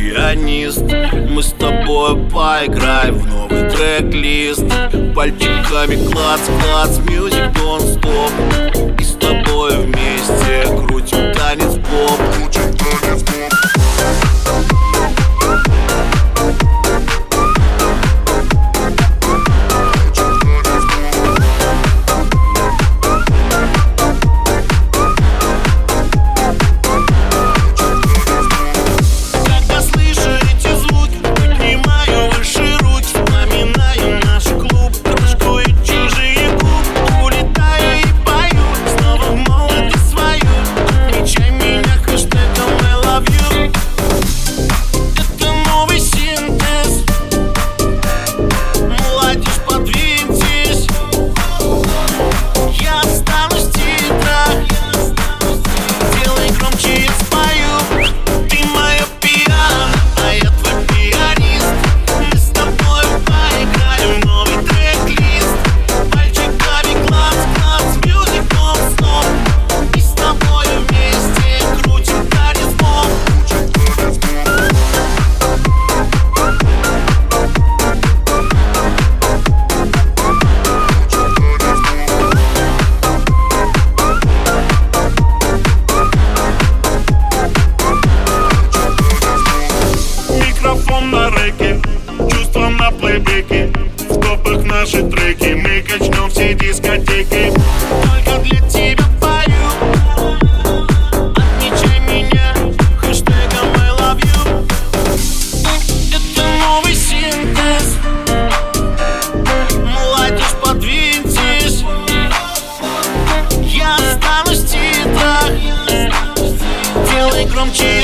пианист. Мы с тобой поиграем в новый трек-лист. Пальчиками клац-клац, music don't stop. И с тобой вместе крутим танец поп. На рэке, чувством на плейбеке. В топах наши треки, мы качнем все дискотеки. Только для тебя пою, отмечай меня хэштегом I love you. Это новый синтез, молодежь подвиньтесь. Я останусь в титрах, делай громче.